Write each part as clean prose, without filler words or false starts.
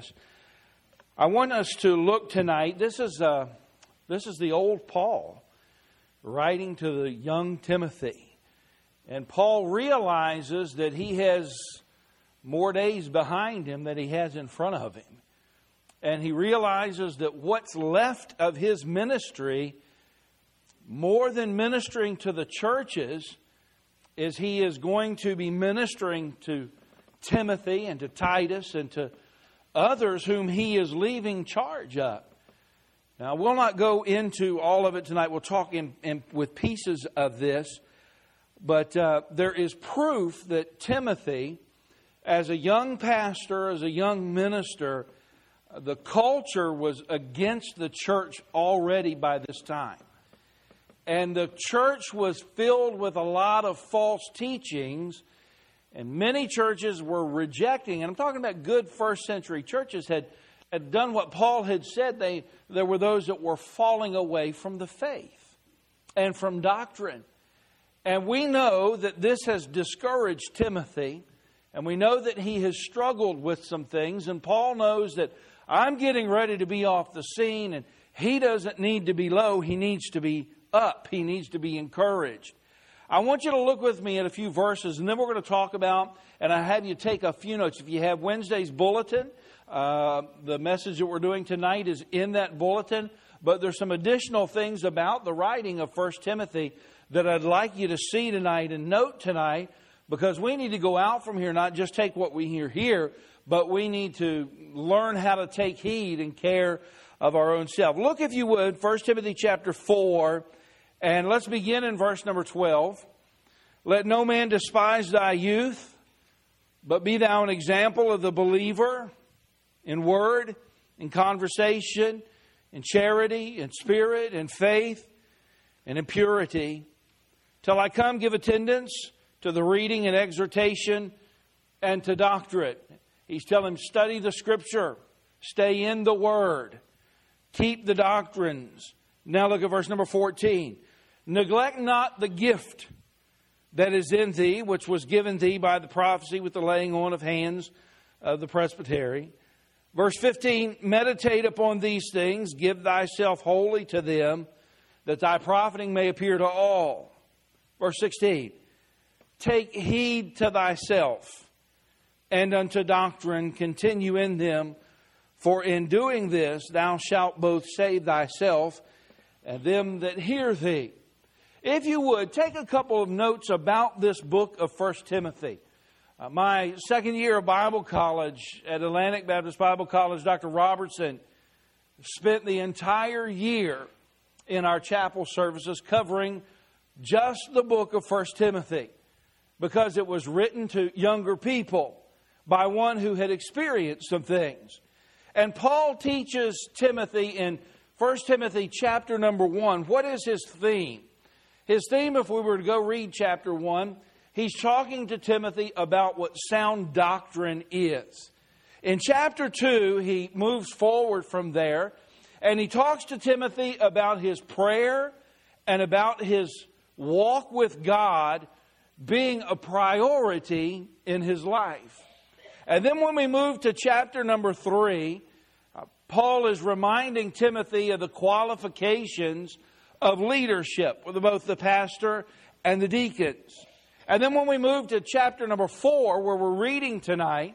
this. I want us to look tonight. This is the old Paul writing to the young Timothy. And Paul realizes that he has more days behind him than he has in front of him. And he realizes that what's left of his ministry, more than ministering to the churches, is he is going to be ministering to Timothy and to Titus and to others whom he is leaving charge of. Now, we'll not go into all of it tonight. We'll talk with pieces of this. But there is proof that Timothy, as a young pastor, as a young minister, the culture was against the church already by this time. And the church was filled with a lot of false teachings. And many churches were rejecting, and I'm talking about good first century churches, had done what Paul had said. There were those that were falling away from the faith and from doctrine. And we know that this has discouraged Timothy. And we know that he has struggled with some things. And Paul knows that I'm getting ready to be off the scene. And he doesn't need to be low. He needs to be up. He needs to be encouraged. I want you to look with me at a few verses, and then we're going to talk about, and I have you take a few notes. If you have Wednesday's bulletin, the message that we're doing tonight is in that bulletin. But there's some additional things about the writing of 1 Timothy that I'd like you to see tonight and note tonight, because we need to go out from here, not just take what we hear here, but we need to learn how to take heed and care of our own self. Look, if you would, 1 Timothy chapter 4, and let's begin in verse number 12. Let no man despise thy youth, but be thou an example of the believer in word, in conversation, in charity, in spirit, in faith, and in purity. Till I come, give attendance to the reading and exhortation and to doctrine. He's telling him, study the Scripture, stay in the Word, keep the doctrines. Now look at verse number 14. Neglect not the gift that is in thee, which was given thee by the prophecy with the laying on of hands of the presbytery. Verse 15, meditate upon these things, give thyself wholly to them, that thy profiting may appear to all. Verse 16, take heed to thyself, and unto doctrine continue in them, for in doing this thou shalt both save thyself and them that hear thee. If you would, take a couple of notes about this book of 1 Timothy. My second year of Bible college at Atlantic Baptist Bible College, Dr. Robertson spent the entire year in our chapel services covering just the book of 1 Timothy, because it was written to younger people by one who had experienced some things. And Paul teaches Timothy in 1 Timothy chapter number 1. What is his theme? His theme, if we were to go read chapter 1, he's talking to Timothy about what sound doctrine is. In chapter 2, he moves forward from there, and he talks to Timothy about his prayer and about his walk with God being a priority in his life. And then when we move to chapter number 3, Paul is reminding Timothy of the qualifications of leadership with both the pastor and the deacons. And then when we move to chapter number 4, where we're reading tonight,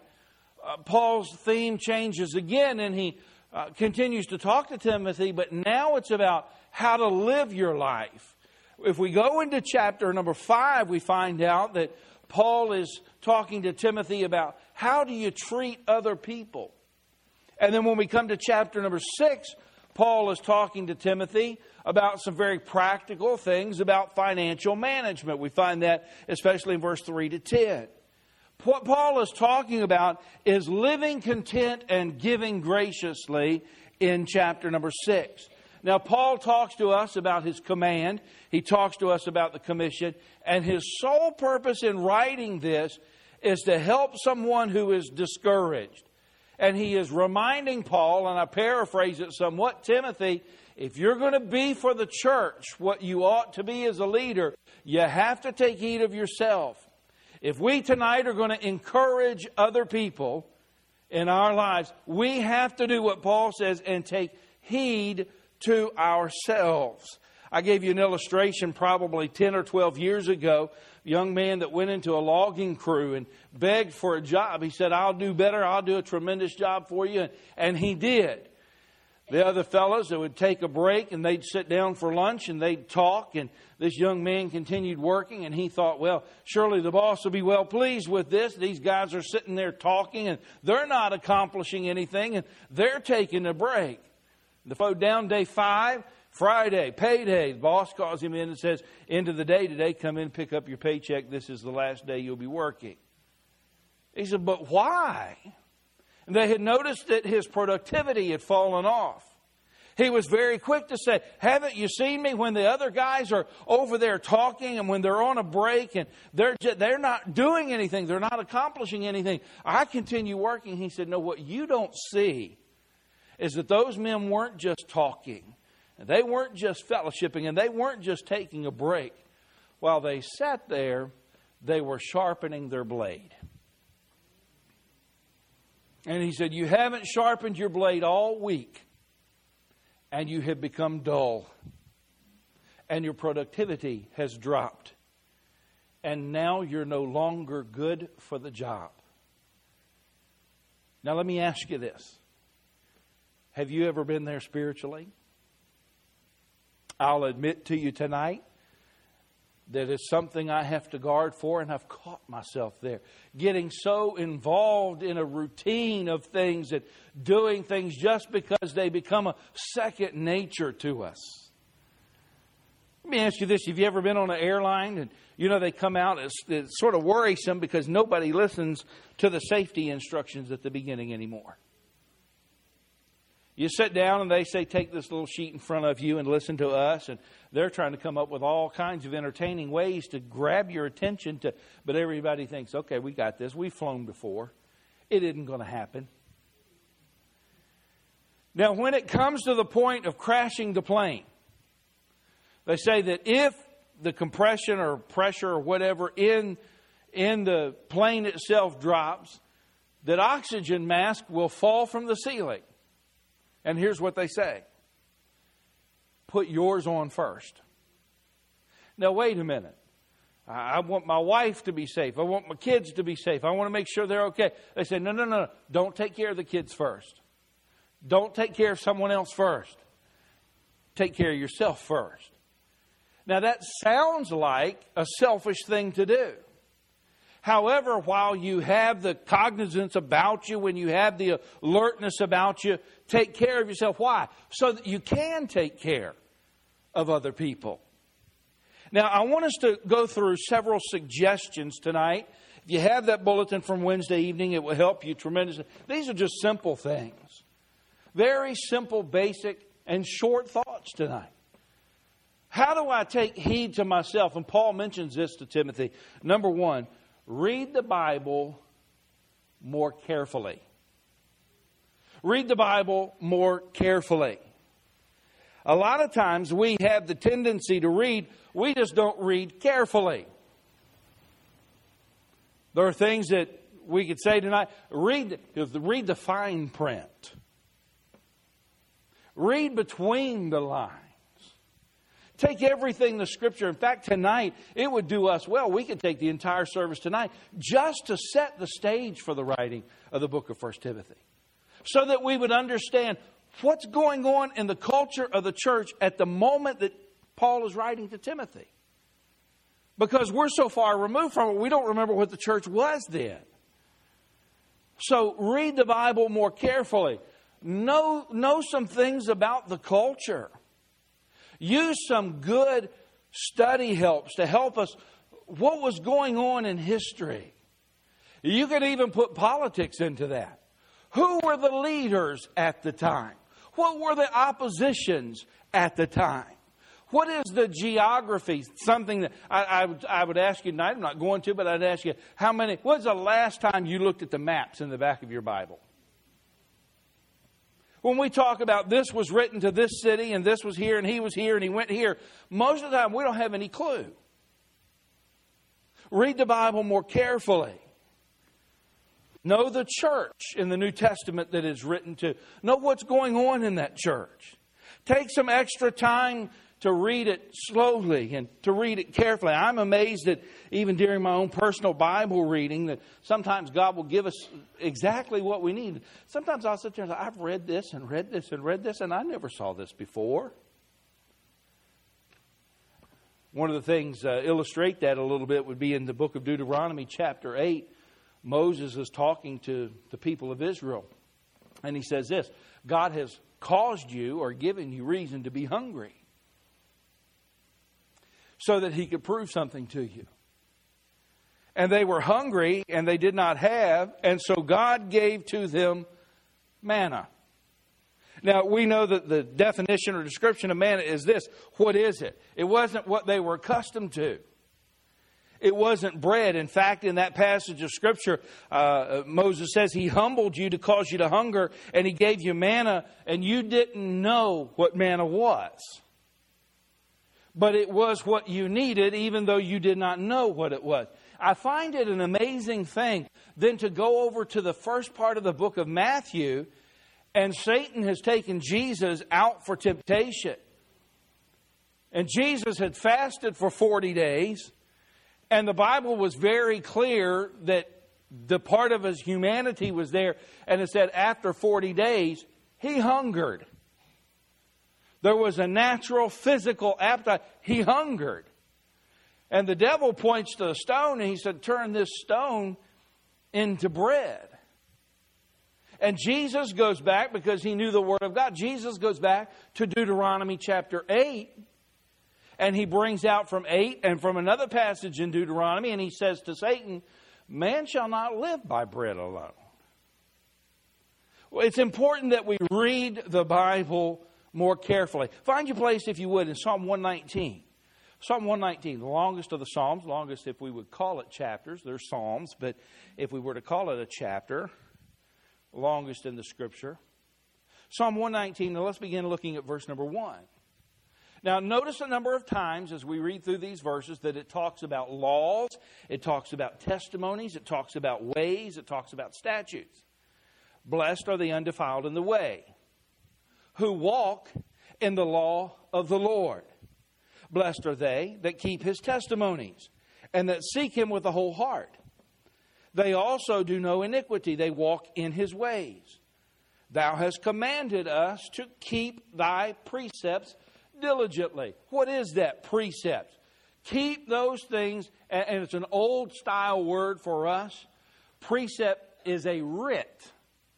Paul's theme changes again, and he continues to talk to Timothy, but now it's about how to live your life. If we go into chapter number 5, we find out that Paul is talking to Timothy about how do you treat other people. And then when we come to chapter number 6, Paul is talking to Timothy about some very practical things about financial management. We find that especially in verse 3 to 10. What Paul is talking about is living content and giving graciously in chapter number 6. Now, Paul talks to us about his command. He talks to us about the commission. And his sole purpose in writing this is to help someone who is discouraged. And he is reminding Paul, and I paraphrase it somewhat, Timothy, if you're going to be for the church what you ought to be as a leader, you have to take heed of yourself. If we tonight are going to encourage other people, in our lives, we have to do what Paul says and take heed to ourselves. I gave you an illustration probably 10 or 12 years ago. A young man that went into a logging crew and begged for a job. He said, I'll do better. I'll do a tremendous job for you. And he did. The other fellows that would take a break and they'd sit down for lunch and they'd talk. And this young man continued working. And he thought, well, surely the boss will be well pleased with this. These guys are sitting there talking and they're not accomplishing anything. And they're taking a break. Down day 5. Friday, payday. The boss calls him in and says, end of the day today, come in, pick up your paycheck. This is the last day you'll be working. He said, but why? And they had noticed that his productivity had fallen off. He was very quick to say, haven't you seen me when the other guys are over there talking and when they're on a break and they're not doing anything, they're not accomplishing anything. I continue working. He said, no, what you don't see is that those men weren't just talking. They weren't just fellowshipping and they weren't just taking a break. While they sat there, they were sharpening their blade. And he said, you haven't sharpened your blade all week and you have become dull and your productivity has dropped and now you're no longer good for the job. Now let me ask you this. Have you ever been there spiritually? I'll admit to you tonight that it's something I have to guard for, and I've caught myself there. Getting so involved in a routine of things and doing things just because they become a second nature to us. Let me ask you this. Have you ever been on an airline and they come out, it's sort of worrisome because nobody listens to the safety instructions at the beginning anymore. You sit down and they say, take this little sheet in front of you and listen to us. And they're trying to come up with all kinds of entertaining ways to grab your attention. But everybody thinks, okay, we got this. We've flown before. It isn't going to happen. Now, when it comes to the point of crashing the plane, they say that if the compression or pressure or whatever in the plane itself drops, that oxygen mask will fall from the ceiling. And here's what they say. Put yours on first. Now, wait a minute. I want my wife to be safe. I want my kids to be safe. I want to make sure they're okay. They say, no. Don't take care of the kids first. Don't take care of someone else first. Take care of yourself first. Now, that sounds like a selfish thing to do. However, while you have the cognizance about you, when you have the alertness about you, take care of yourself. Why? So that you can take care of other people. Now, I want us to go through several suggestions tonight. If you have that bulletin from Wednesday evening, it will help you tremendously. These are just simple things. Very simple, basic, and short thoughts tonight. How do I take heed to myself? And Paul mentions this to Timothy. Number 1, read the Bible more carefully. Read the Bible more carefully. A lot of times we have the tendency to read, we just don't read carefully. There are things that we could say tonight, read the fine print. Read between the lines. Take everything the Scripture. In fact, tonight, it would do us well. We could take the entire service tonight just to set the stage for the writing of the book of 1 Timothy. So that we would understand what's going on in the culture of the church at the moment that Paul is writing to Timothy. Because we're so far removed from it, we don't remember what the church was then. So read the Bible more carefully. Know some things about the culture. Use some good study helps to help us what was going on in history. You could even put politics into that. Who were the leaders at the time? What were the oppositions at the time? What is the geography? Something that I would ask you tonight. I'm not going to, but I'd ask you, when's the last time you looked at the maps in the back of your Bible? When we talk about this was written to this city and this was here and he was here and he went here, most of the time we don't have any clue. Read the Bible more carefully. Know the church in the New Testament that it's written to. Know what's going on in that church. Take some extra time to read it slowly and to read it carefully. I'm amazed that even during my own personal Bible reading that sometimes God will give us exactly what we need. Sometimes I'll sit there and say, I've read this and read this and read this, and I never saw this before. One of the things illustrate that a little bit would be in the book of Deuteronomy chapter 8. Moses is talking to the people of Israel. And he says this, God has caused you or given you reason to be hungry, so that He could prove something to you. And they were hungry and they did not have, and so God gave to them manna. Now, we know that the definition or description of manna is this. What is it? It wasn't what they were accustomed to. It wasn't bread. In fact, in that passage of Scripture, Moses says He humbled you to cause you to hunger, and He gave you manna, and you didn't know what manna was. But it was what you needed, even though you did not know what it was. I find it an amazing thing then to go over to the first part of the book of Matthew, and Satan has taken Jesus out for temptation. And Jesus had fasted for 40 days, and the Bible was very clear that the part of His humanity was there, and it said after 40 days, He hungered. There was a natural physical appetite. He hungered. And the devil points to a stone and he said, turn this stone into bread. And Jesus goes back, because He knew the Word of God. Jesus goes back to Deuteronomy chapter 8. And He brings out from 8 and from another passage in Deuteronomy. And He says to Satan, man shall not live by bread alone. Well, it's important that we read the Bible more carefully. Find your place, if you would, in Psalm 119. Psalm 119, the longest of the Psalms, longest if we would call it chapters. They're Psalms, but if we were to call it a chapter, longest in the Scripture. Psalm 119, now let's begin looking at verse number 1. Now notice a number of times as we read through these verses that it talks about laws, it talks about testimonies, it talks about ways, it talks about statutes. Blessed are the undefiled in the way, who walk in the law of the Lord. Blessed are they that keep His testimonies, and that seek Him with the whole heart. They also do no iniquity. They walk in His ways. Thou hast commanded us to keep Thy precepts diligently. What is that? Precepts. Keep those things, and it's an old style word for us. Precept is a writ.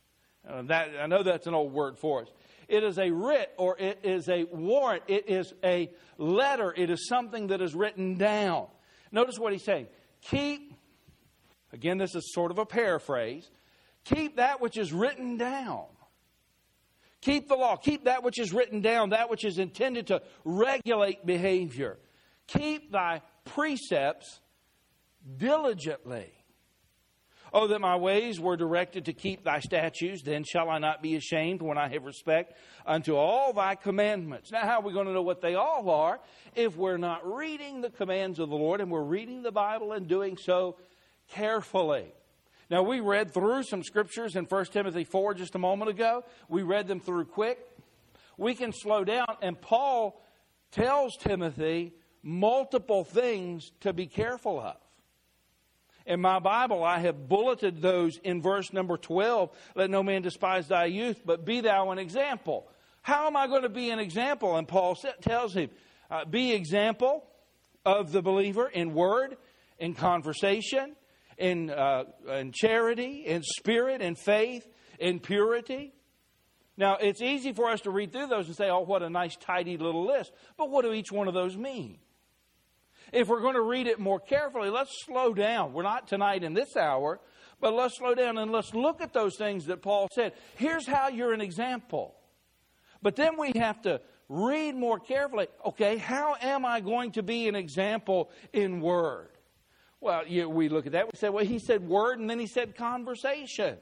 I know that's an old word for us. It is a writ, or it is a warrant. It is a letter. It is something that is written down. Notice what he's saying. Keep, again, this is sort of a paraphrase. Keep that which is written down. Keep the law. Keep that which is written down, that which is intended to regulate behavior. Keep thy precepts diligently. Oh, that my ways were directed to keep thy statutes, then shall I not be ashamed when I have respect unto all thy commandments. Now, how are we going to know what they all are if we're not reading the commands of the Lord and we're reading the Bible and doing so carefully? Now, we read through some scriptures in 1 Timothy 4 just a moment ago. We read them through quick. We can slow down, and Paul tells Timothy multiple things to be careful of. In my Bible, I have bulleted those in verse number 12. Let no man despise thy youth, but be thou an example. How am I going to be an example? And Paul tells him, be example of the believer in word, in conversation, in charity, in spirit, in faith, in purity. Now, it's easy for us to read through those and say, oh, what a nice, tidy little list. But what do each one of those mean? If we're going to read it more carefully, let's slow down. We're not tonight in this hour, but let's slow down and let's look at those things that Paul said. Here's how you're an example. But then we have to read more carefully. Okay, how am I going to be an example in word? Well, we look at that. We say, well, he said word and then he said conversation.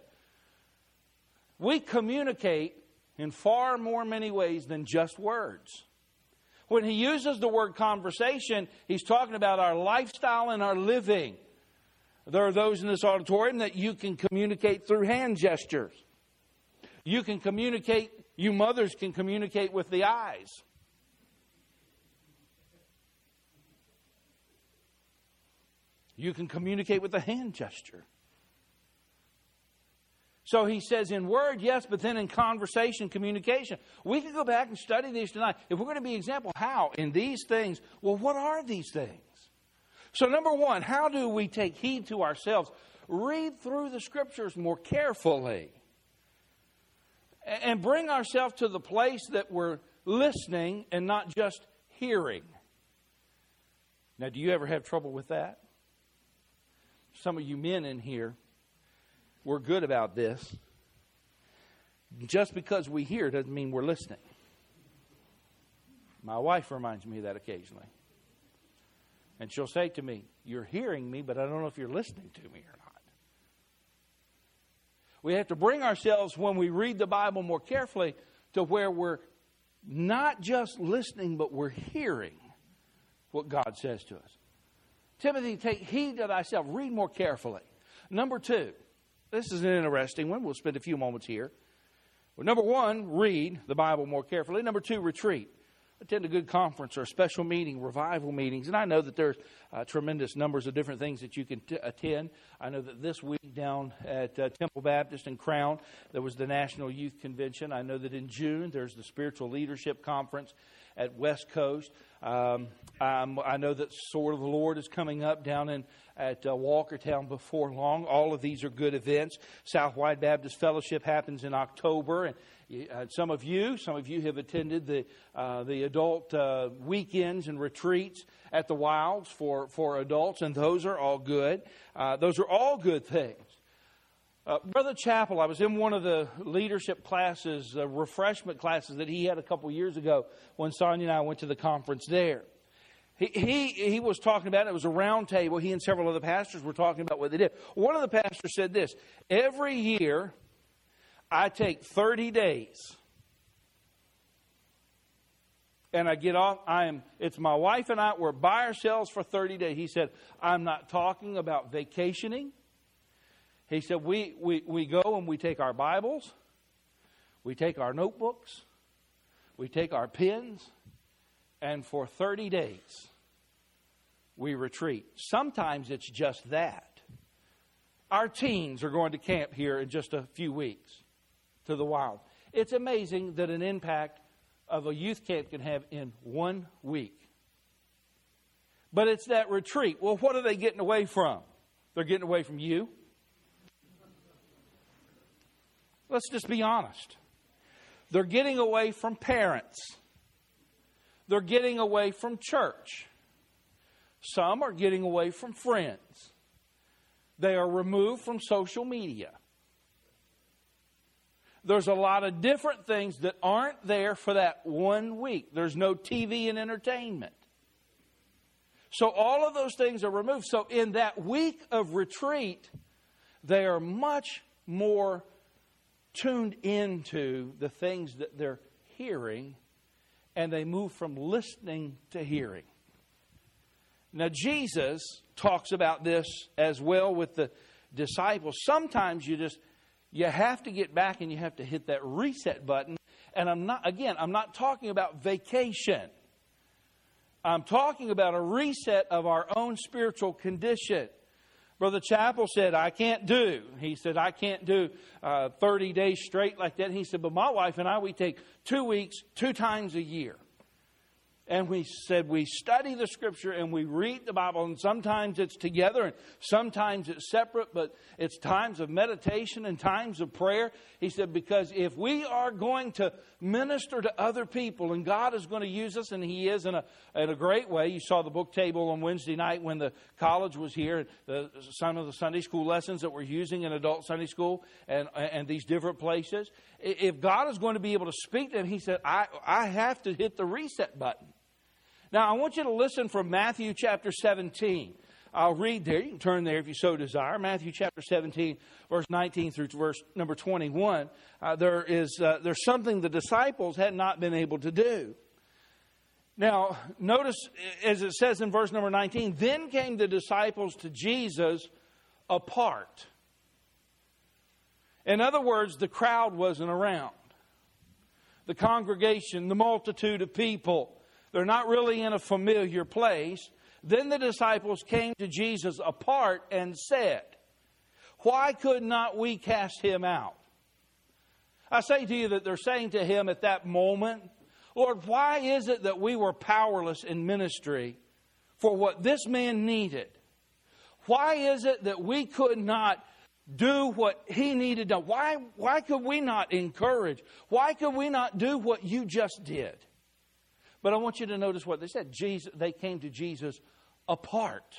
We communicate in far more many ways than just words. When he uses the word conversation, he's talking about our lifestyle and our living. There are those in this auditorium that you can communicate through hand gestures. You can communicate, you mothers can communicate with the eyes. You can communicate with a hand gesture. So he says in word, yes, but then in conversation, communication. We can go back and study these tonight. If we're going to be example, how? In these things. Well, what are these things? So number one, how do we take heed to ourselves? Read through the Scriptures more carefully. And bring ourselves to the place that we're listening and not just hearing. Now, do you ever have trouble with that? Some of you men in here, we're good about this. Just because we hear doesn't mean we're listening. My wife reminds me of that occasionally. And she'll say to me, you're hearing me, but I don't know if you're listening to me or not. We have to bring ourselves, when we read the Bible more carefully, to where we're not just listening, but we're hearing what God says to us. Timothy, take heed to thyself. Read more carefully. Number two, this is an interesting one. We'll spend a few moments here. Well, number one, read the Bible more carefully. Number two, retreat. Attend a good conference or a special meeting, revival meetings. And I know that there's tremendous numbers of different things that you can attend. I know that this week down at Temple Baptist in Crown, there was the National Youth Convention. I know that in June, there's the Spiritual Leadership Conference at West Coast. I know that Sword of the Lord is coming up down at Walkertown before long. All of these are good events. Southwide Baptist Fellowship happens in October, and some of you have attended the adult weekends and retreats at the Wilds for adults, and those are all good. Those are all good things. Brother Chappell, I was in one of the leadership classes, refreshment classes that he had a couple years ago when Sonia and I went to the conference there. He was talking about it. It was a round table. He and several other pastors were talking about what they did. One of the pastors said this: every year I take 30 days and I get off. It's my wife and I, we're by ourselves for 30 days. He said, I'm not talking about vacationing. He said, we go and we take our Bibles, we take our notebooks, we take our pens, and for 30 days, we retreat. Sometimes it's just that. Our teens are going to camp here in just a few weeks to the Wild. It's amazing that an impact of a youth camp can have in 1 week. But it's that retreat. Well, what are they getting away from? They're getting away from you. Let's just be honest. They're getting away from parents. They're getting away from church. Some are getting away from friends. They are removed from social media. There's a lot of different things that aren't there for that 1 week. There's no TV and entertainment. So all of those things are removed. So in that week of retreat, they are much more tuned into the things that they're hearing, and they move from listening to hearing. Now, Jesus talks about this as well with the disciples. Sometimes you have to get back and you have to hit that reset button. And I'm not talking about vacation. I'm talking about a reset of our own spiritual condition. Brother Chappell said, I can't do 30 days straight like that. He said, but my wife and I, we take 2 weeks, 2 times a year. And we said we study the Scripture and we read the Bible. And sometimes it's together and sometimes it's separate. But it's times of meditation and times of prayer. He said, because if we are going to minister to other people and God is going to use us, and He is in a great way. You saw the book table on Wednesday night when the college was here. Some of the Sunday school lessons that we're using in adult Sunday school and these different places. If God is going to be able to speak to them, He said, I have to hit the reset button. Now, I want you to listen from Matthew chapter 17. I'll read there. You can turn there if you so desire. Matthew chapter 17, verse 19 through verse number 21. There's something the disciples had not been able to do. Now, notice as it says in verse number 19, then came the disciples to Jesus apart. In other words, the crowd wasn't around. The congregation, the multitude of people, they're not really in a familiar place. Then the disciples came to Jesus apart and said, "Why could not we cast him out?" I say to you that they're saying to him at that moment, "Lord, why is it that we were powerless in ministry for what this man needed? Why is it that we could not do what he needed done? Why could we not encourage? Why could we not do what you just did?" But I want you to notice what they said. They came to Jesus apart.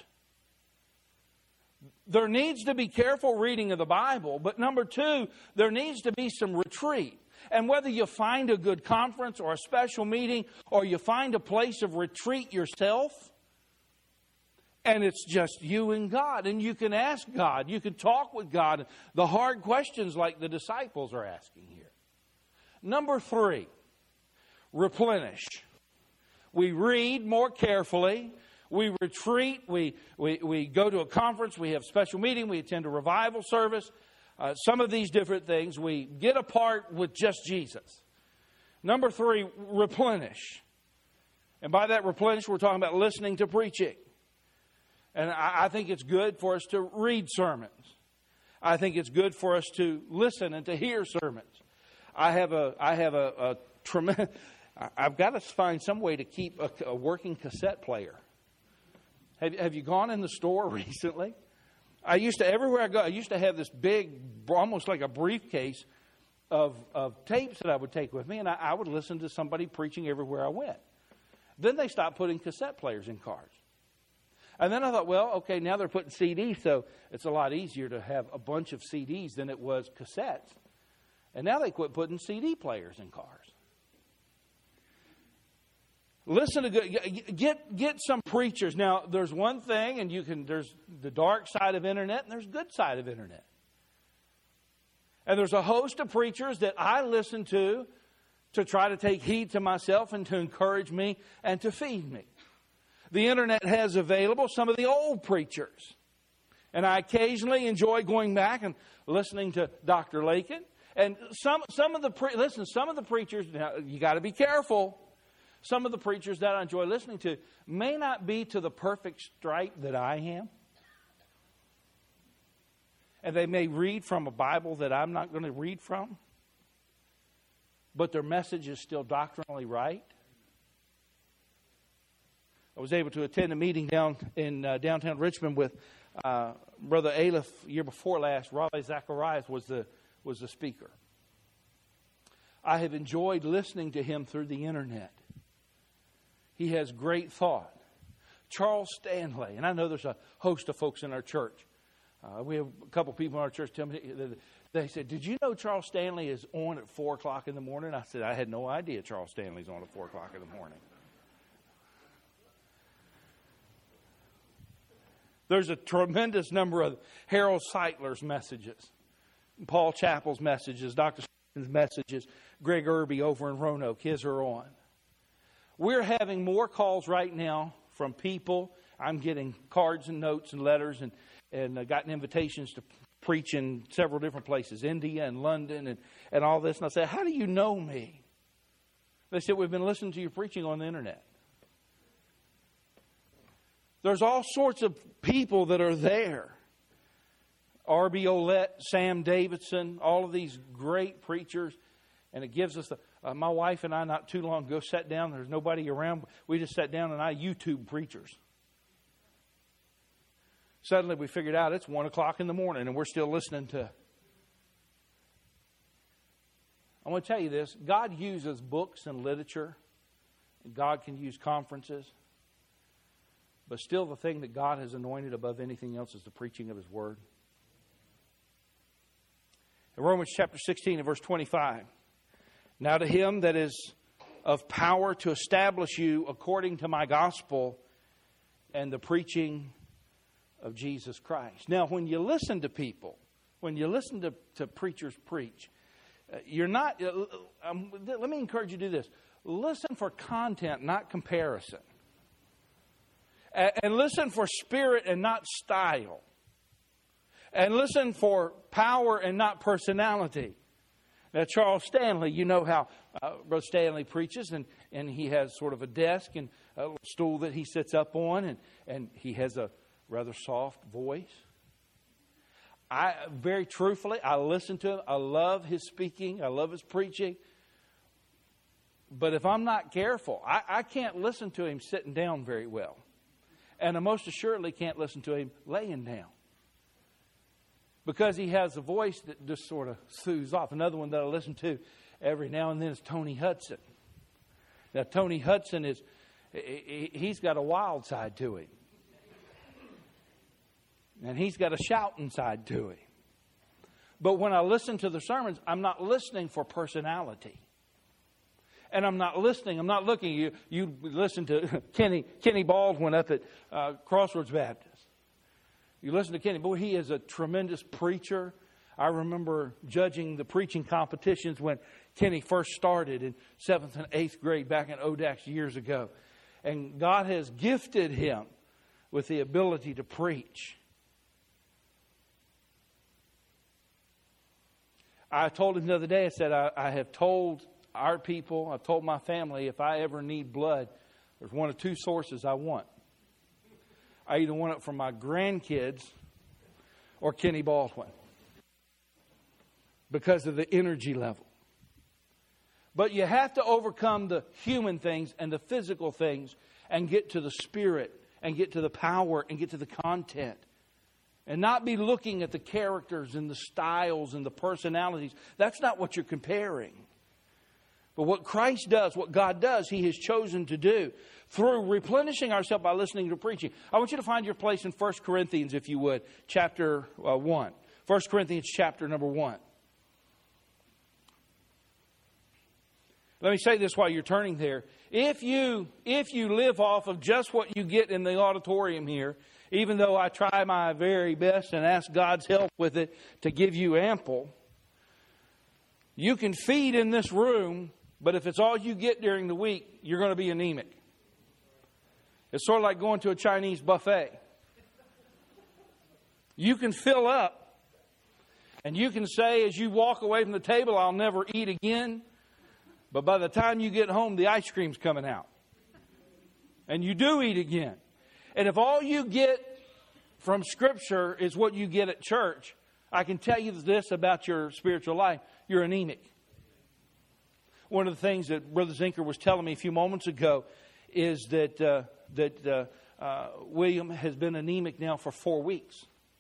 There needs to be careful reading of the Bible, but number two, there needs to be some retreat. And whether you find a good conference or a special meeting, or you find a place of retreat yourself, and it's just you and God, and you can ask God, you can talk with God, the hard questions like the disciples are asking here. Number three, replenish. We read more carefully. We retreat. We go to a conference. We have a special meeting. We attend a revival service. Some of these different things. We get apart with just Jesus. Number three, replenish. And by that replenish, we're talking about listening to preaching. And I think it's good for us to read sermons. I think it's good for us to listen and to hear sermons. I've got to find some way to keep a working cassette player. Have you gone in the store recently? Everywhere I go, I used to have this big, almost like a briefcase of tapes that I would take with me, and I would listen to somebody preaching everywhere I went. Then they stopped putting cassette players in cars. And then I thought, well, okay, now they're putting CDs, so it's a lot easier to have a bunch of CDs than it was cassettes. And now they quit putting CD players in cars. Listen to get some preachers. Now, there's one thing, and there's the dark side of internet, and there's good side of internet. And there's a host of preachers that I listen to try to take heed to myself and to encourage me and to feed me. The internet has available some of the old preachers. And I occasionally enjoy going back and listening to Dr. Lakin. And some of the preachers, now you got to be careful. Some of the preachers that I enjoy listening to may not be to the perfect stripe that I am. And they may read from a Bible that I'm not going to read from. But their message is still doctrinally right. I was able to attend a meeting down in downtown Richmond with Brother Aleph year before last. Raleigh Zacharias was the speaker. I have enjoyed listening to him through the internet. He has great thought. Charles Stanley, and I know there's a host of folks in our church. We have a couple people in our church tell me, they said, "Did you know Charles Stanley is on at 4 o'clock in the morning?" I said, "I had no idea Charles Stanley's on at 4 o'clock in the morning." There's a tremendous number of Harold Seitler's messages, Paul Chappell's messages, Dr. Stevens' messages, Greg Irby over in Roanoke, his are on. We're having more calls right now from people. I'm getting cards and notes and letters and gotten invitations to preach in several different places, India and London and all this. And I said, "How do you know me?" They said, "We've been listening to your preaching on the internet." There's all sorts of people that are there. R.B. Olette, Sam Davidson, all of these great preachers. And it gives us my wife and I not too long ago sat down. There's nobody around. We just sat down and I YouTube preachers. Suddenly we figured out it's 1 o'clock in the morning and we're still listening to. I want to tell you this. God uses books and literature. And God can use conferences. But still the thing that God has anointed above anything else is the preaching of His Word. In Romans chapter 16 and verse 25. "Now to Him that is of power to establish you according to my gospel and the preaching of Jesus Christ." Now when you listen to people, when you listen to preachers preach, you're not, let me encourage you to do this. Listen for content, not comparison. And listen for spirit and not style. And listen for power and not personality. Now, Charles Stanley, you know how Brother Stanley preaches, and he has sort of a desk and a little stool that he sits up on, and he has a rather soft voice. Very truthfully, I listen to him. I love his speaking. I love his preaching. But if I'm not careful, I can't listen to him sitting down very well. And I most assuredly can't listen to him laying down. Because he has a voice that just sort of soothes off. Another one that I listen to every now and then is Tony Hudson. Now, Tony Hudson he's got a wild side to him. And he's got a shouting side to him. But when I listen to the sermons, I'm not listening for personality. And I'm not looking. You listen to Kenny Baldwin up at Crossroads Baptist. You listen to Kenny. Boy, he is a tremendous preacher. I remember judging the preaching competitions when Kenny first started in 7th and 8th grade back in Odax years ago. And God has gifted him with the ability to preach. I told him the other day, I said, I have told our people, I've told my family, if I ever need blood, there's one of two sources I want. I either want it from my grandkids or Kenny Baldwin because of the energy level. But you have to overcome the human things and the physical things and get to the spirit and get to the power and get to the content. And not be looking at the characters and the styles and the personalities. That's not what you're comparing. But what Christ does, what God does, He has chosen to do through replenishing ourselves by listening to preaching. I want you to find your place in 1 Corinthians, if you would, chapter 1. 1 Corinthians chapter number 1. Let me say this while you're turning there. If you live off of just what you get in the auditorium here, even though I try my very best and ask God's help with it to give you ample, you can feed in this room, but if it's all you get during the week, you're going to be anemic. It's sort of like going to a Chinese buffet. You can fill up, and you can say as you walk away from the table, I'll never eat again. But by the time you get home, the ice cream's coming out. And you do eat again. And if all you get from Scripture is what you get at church, I can tell you this about your spiritual life. You're anemic. One of the things that Brother Zinker was telling me a few moments ago is that William has been anemic now for 4 weeks.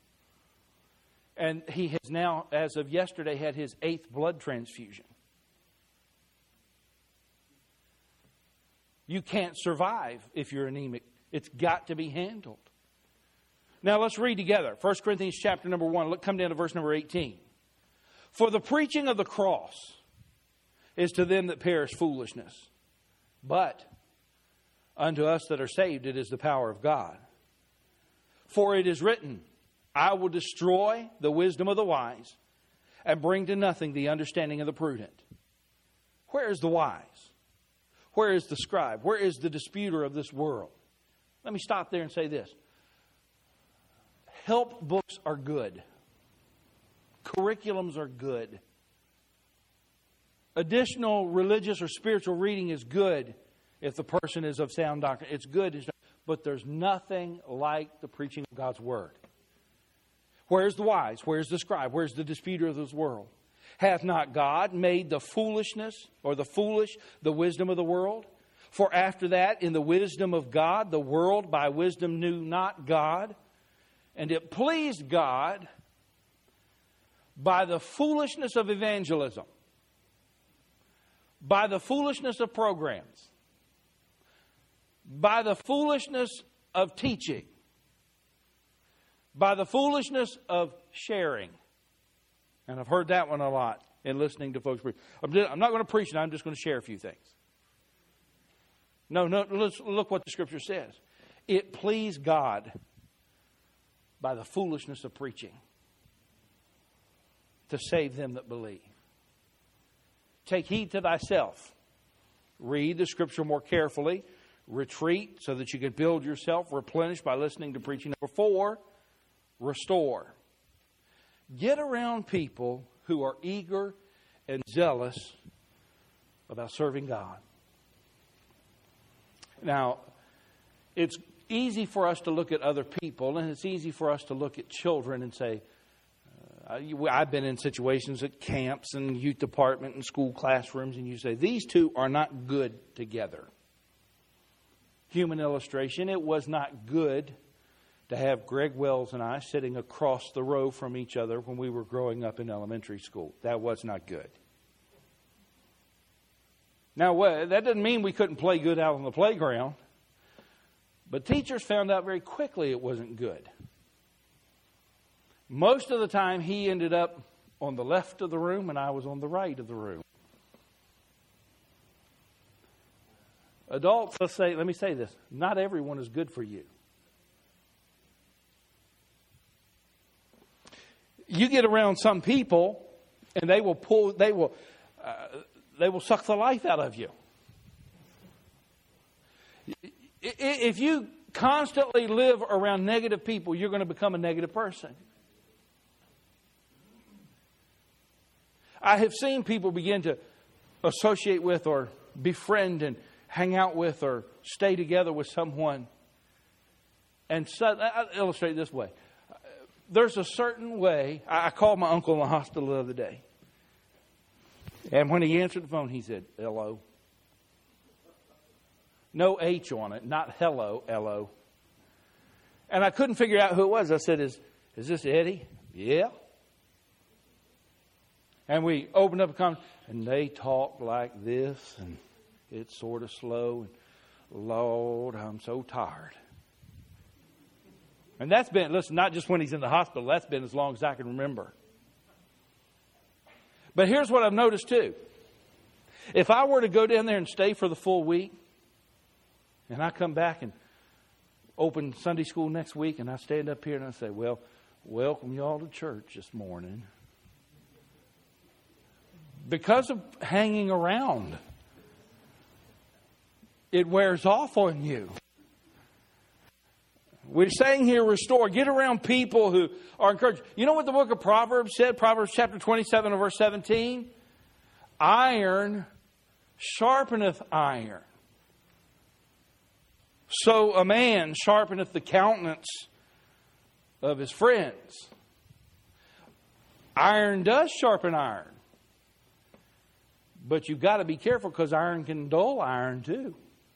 And he has now, as of yesterday, had his 8th blood transfusion. You can't survive if you're anemic. It's got to be handled. Now let's read together. 1 Corinthians chapter number 1. Look, come down to verse number 18. For the preaching of the cross is to them that perish foolishness. But unto us that are saved it is the power of God. For it is written, I will destroy the wisdom of the wise and bring to nothing the understanding of the prudent. Where is the wise? Where is the scribe? Where is the disputer of this world? Let me stop there and say this. Help books are good. Curriculums are good. Additional religious or spiritual reading is good if the person is of sound doctrine. It's good. But there's nothing like the preaching of God's Word. Where's the wise? Where's the scribe? Where's the disputer of this world? Hath not God made the foolishness or the foolish the wisdom of the world? For after that, in the wisdom of God, the world by wisdom knew not God. And it pleased God by the foolishness of evangelism, by the foolishness of programs, by the foolishness of teaching, by the foolishness of sharing. And I've heard that one a lot in listening to folks preach. I'm not going to preach it. I'm just going to share a few things. No, let's look what the Scripture says. It pleased God by the foolishness of preaching to save them that believe. Take heed to thyself. Read the Scripture more carefully. Retreat so that you can build yourself. Replenish by listening to preaching. Number 4, restore. Get around people who are eager and zealous about serving God. Now, it's easy for us to look at other people, and it's easy for us to look at children and say, I've been in situations at camps and youth department and school classrooms, and you say, these two are not good together. Human illustration, it was not good to have Greg Wells and I sitting across the row from each other when we were growing up in elementary school. That was not good. Now, that doesn't mean we couldn't play good out on the playground. But teachers found out very quickly it wasn't good. Most of the time, he ended up on the left of the room and I was on the right of the room. Adults, let me say this. Not everyone is good for you. You get around some people and they will suck the life out of you. If you constantly live around negative people, you're going to become a negative person. I have seen people begin to associate with or befriend and hang out with or stay together with someone. And so, I'll illustrate it this way. There's a certain way. I called my uncle in the hospital the other day. And when he answered the phone, he said, hello. No H on it, not hello, L-O. And I couldn't figure out who it was. I said, is this Eddie? Yeah. And we opened up a conversation, and they talked like this, and it's sort of slow. And Lord, I'm so tired. And that's been, listen, not just when he's in the hospital, that's been as long as I can remember. But here's what I've noticed too. If I were to go down there and stay for the full week, and I come back and open Sunday school next week, and I stand up here and I say, well, welcome you all to church this morning. Because of hanging around, it wears off on you. We're saying here, restore. Get around people who are encouraged. You know what the book of Proverbs said? Proverbs chapter 27 and verse 17. Iron sharpeneth iron. So a man sharpeneth the countenance of his friends. Iron does sharpen iron. But you've got to be careful because iron can dull iron too.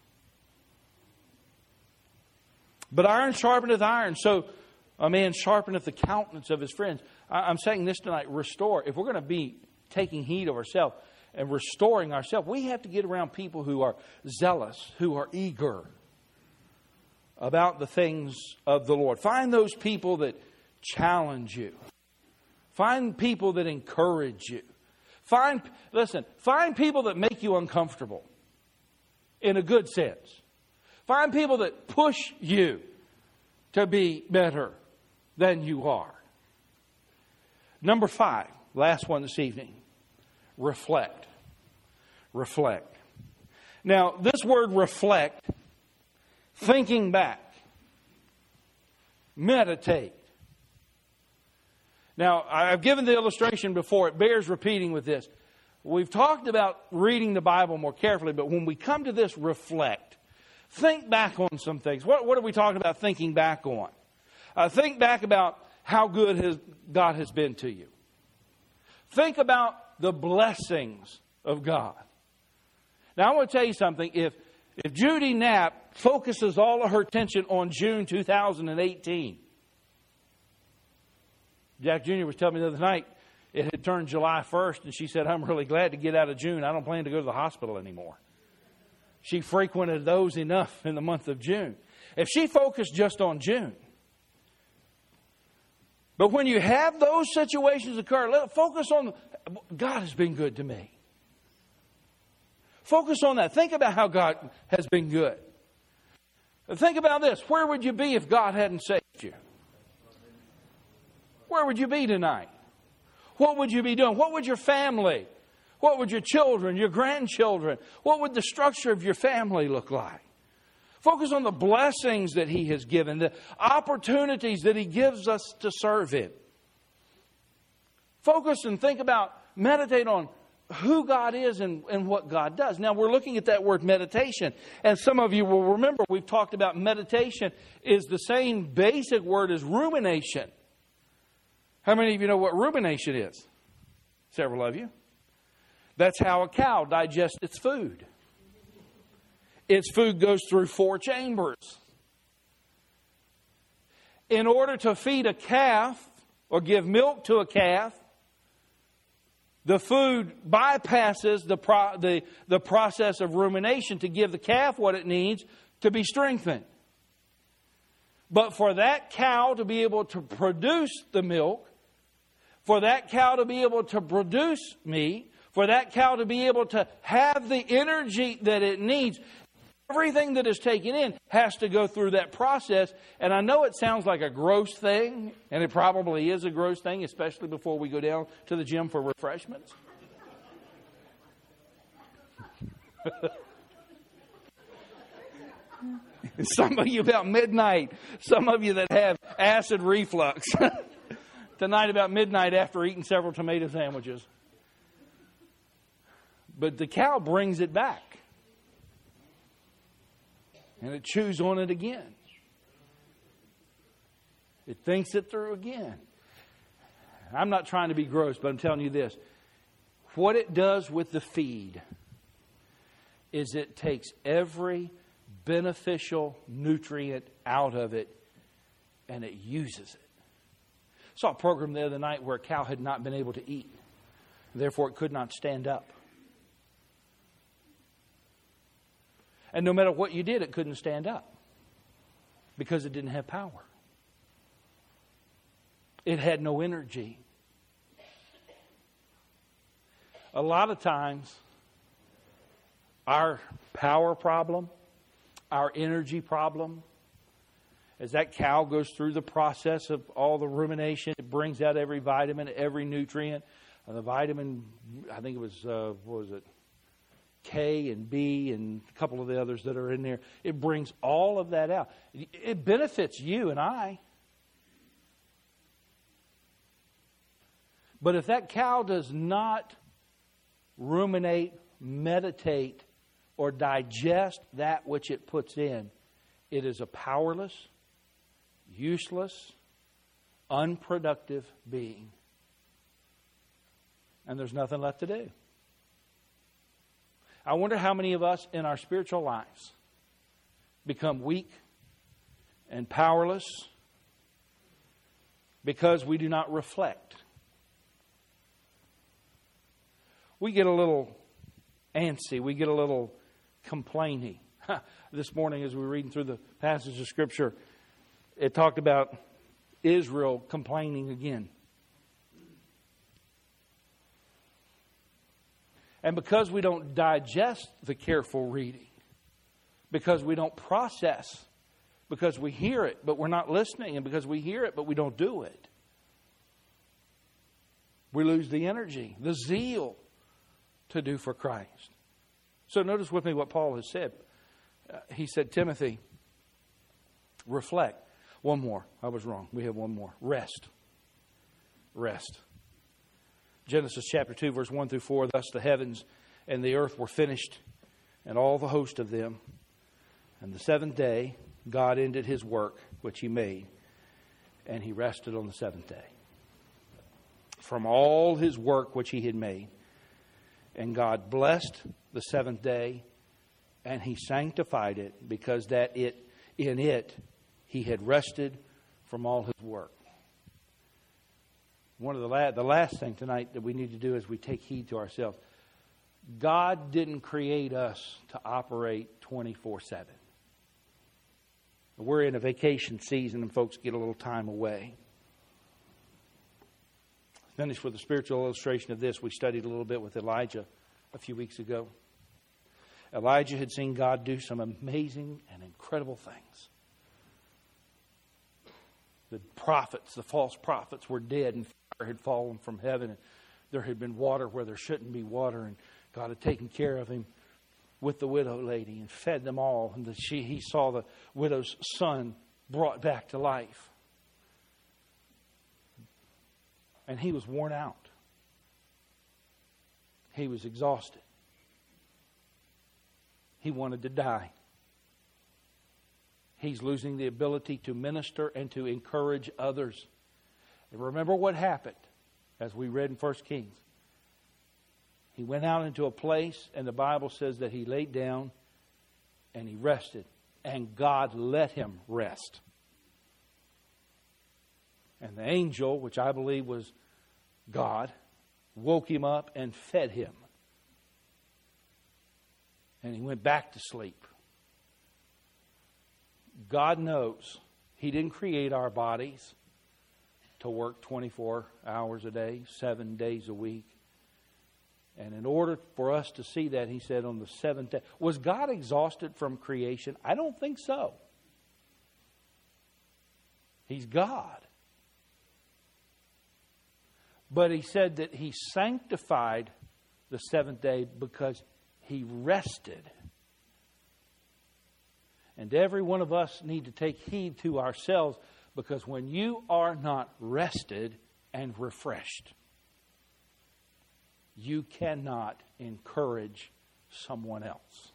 But iron sharpeneth iron, so a man sharpeneth the countenance of his friends. I'm saying this tonight, restore. If we're going to be taking heed of ourselves and restoring ourselves, we have to get around people who are zealous, who are eager about the things of the Lord. Find those people that challenge you. Find people that encourage you. Find people that make you uncomfortable in a good sense. Find people that push you to be better than you are. Number 5, last one this evening. Reflect. Reflect. Now, this word reflect, thinking back, meditate. Now, I've given the illustration before. It bears repeating with this. We've talked about reading the Bible more carefully, but when we come to this reflect, think back on some things. What are we talking about thinking back on? Think back about how good God has been to you. Think about the blessings of God. Now, I want to tell you something. If Judy Knapp focuses all of her attention on June 2018, Jack Jr. was telling me the other night it had turned July 1st, and she said, I'm really glad to get out of June. I don't plan to go to the hospital anymore. She frequented those enough in the month of June. If she focused just on June. But when you have those situations occur, focus on, God has been good to me. Focus on that. Think about how God has been good. Think about this. Where would you be if God hadn't saved you? Where would you be tonight? What would you be doing? What would your family, what would your children, your grandchildren, what would the structure of your family look like? Focus on the blessings that He has given, the opportunities that He gives us to serve Him. Focus and think about, meditate on who God is and what God does. Now, we're looking at that word meditation. And some of you will remember we've talked about meditation is the same basic word as rumination. How many of you know what rumination is? Several of you. That's how a cow digests its food. Its food goes through 4 chambers. In order to feed a calf or give milk to a calf, the food bypasses the process of rumination to give the calf what it needs to be strengthened. But for that cow to be able to produce the milk, for that cow to be able to produce meat, for that cow to be able to have the energy that it needs, everything that is taken in has to go through that process. And I know it sounds like a gross thing, and it probably is a gross thing, especially before we go down to the gym for refreshments. Some of you about midnight, some of you that have acid reflux, tonight about midnight after eating several tomato sandwiches. But the cow brings it back. And it chews on it again. It thinks it through again. I'm not trying to be gross, but I'm telling you this. What it does with the feed is it takes every beneficial nutrient out of it and it uses it. I saw a program the other night where a cow had not been able to eat. Therefore, it could not stand up. And no matter what you did, it couldn't stand up because it didn't have power. It had no energy. A lot of times, our power problem, our energy problem, as that cow goes through the process of all the rumination, it brings out every vitamin, every nutrient. And the vitamin, I think it was, K and B and a couple of the others that are in there. It brings all of that out. It benefits you and I. But if that cow does not ruminate, meditate, or digest that which it puts in, it is a powerless, useless, unproductive being. And there's nothing left to do. I wonder how many of us in our spiritual lives become weak and powerless because we do not reflect. We get a little antsy. We get a little complaining. This morning as we were reading through the passage of Scripture, it talked about Israel complaining again. And because we don't digest the careful reading, because we don't process, because we hear it but we're not listening, and because we hear it but we don't do it, we lose the energy, the zeal to do for Christ. So notice with me what Paul has said. He said, Timothy, reflect. One more. I was wrong. We have one more. Rest. Rest. Genesis chapter 2, verse 1 through 4, thus the heavens and the earth were finished, and all the host of them. And the seventh day, God ended his work, which he made, and he rested on the seventh day from all his work which he had made. And God blessed the seventh day, and he sanctified it, because that in it he had rested from all his work. One of the last thing tonight that we need to do is we take heed to ourselves. God didn't create us to operate 24/7. We're in a vacation season and folks get a little time away. Finish with a spiritual illustration of this. We studied a little bit with Elijah a few weeks ago. Elijah had seen God do some amazing and incredible things. The prophets, the false prophets, were dead, and fire had fallen from heaven, and there had been water where there shouldn't be water, and God had taken care of him with the widow lady and fed them all. And he saw the widow's son brought back to life. And he was worn out. He was exhausted. He wanted to die. He's losing the ability to minister and to encourage others. And remember what happened as we read in 1 Kings. He went out into a place, and the Bible says that he laid down and he rested. And God let him rest. And the angel, which I believe was God, woke him up and fed him. And he went back to sleep. God knows He didn't create our bodies to work 24 hours a day, 7 days a week. And in order for us to see that, He said on the seventh day. Was God exhausted from creation? I don't think so. He's God. But He said that He sanctified the seventh day because He rested. And every one of us need to take heed to ourselves, because when you are not rested and refreshed, you cannot encourage someone else.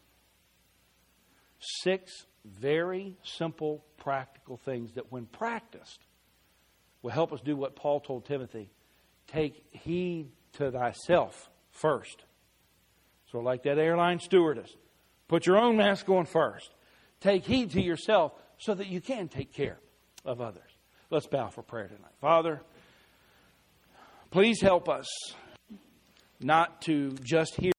6 very simple, practical things that when practiced will help us do what Paul told Timothy. Take heed to thyself first. So like that airline stewardess, put your own mask on first. Take heed to yourself so that you can take care of others. Let's bow for prayer tonight. Father, please help us not to just hear